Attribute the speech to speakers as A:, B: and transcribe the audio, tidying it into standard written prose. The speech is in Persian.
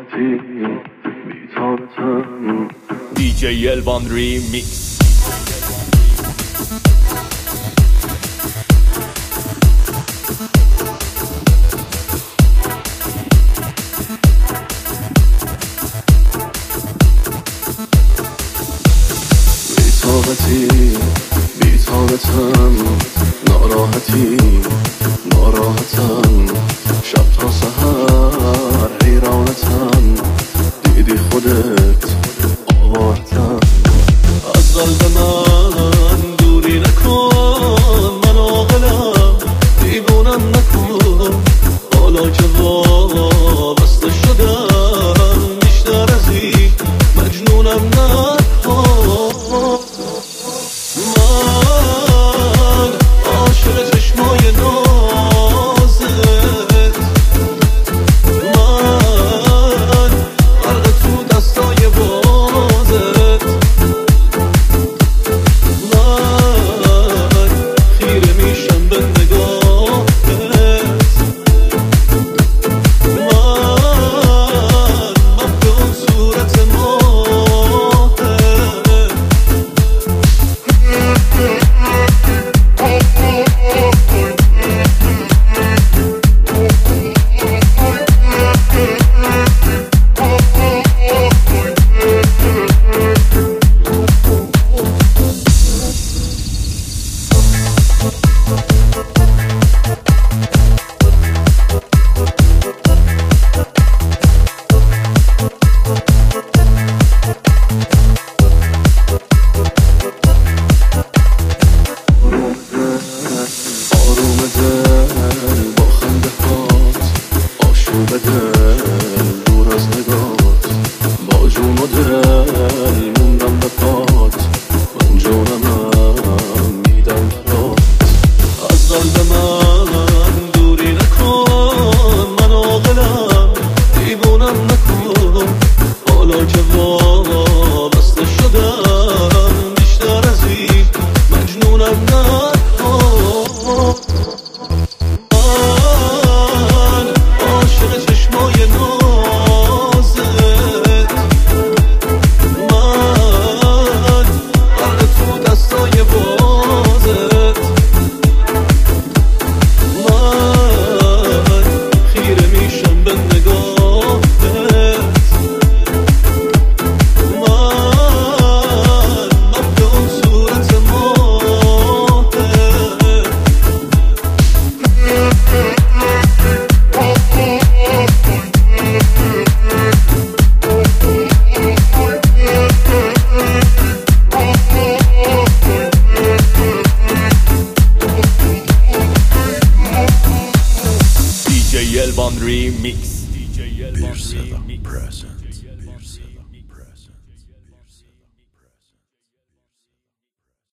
A: بی‌طاقتی بی‌طاقتم
B: DJ Elvan Remix.
A: بی‌طاقتم ناراحتم شب تا سحر حیرانتم دیدی خودت آوارتم از قلب من دوری نکن من عاقلم دیوونم نکن حالا که وابسته شدم بیشتر از این مجنونم نکن من عاشق چشمای نازت من غرق تو دستای بازت من خیره میشم به نگاهت من مبدون صورت ماهت دور از نگات با جون و دل موندم به پات من جونم میدم برات از قلب من دوری نکن من عاقلم دیوونم نکن حالا که وابسته شدم بیشتر از این مجنونم نکن
B: DJ Elvan Remix.
C: Bir Selam present.